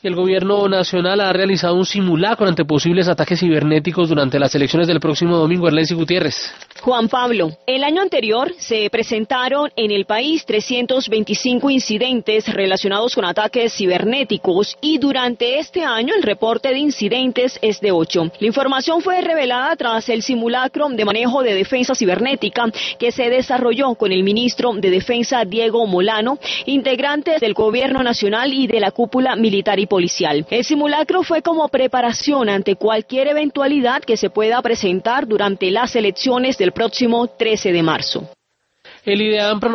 El gobierno nacional ha realizado un simulacro ante posibles ataques cibernéticos durante las elecciones del próximo domingo. Erlensi Gutiérrez. Juan Pablo, el año anterior se presentaron en el país 325 incidentes relacionados con ataques cibernéticos y durante este año el reporte de incidentes es de 8. La información fue revelada tras el simulacro de manejo de defensa cibernética que se desarrolló con el ministro de Defensa Diego Molano, integrantes del gobierno nacional y de la cúpula militar y policial. El simulacro fue como preparación ante cualquier eventualidad que se pueda presentar durante las elecciones del próximo 13 de marzo. El IDEAM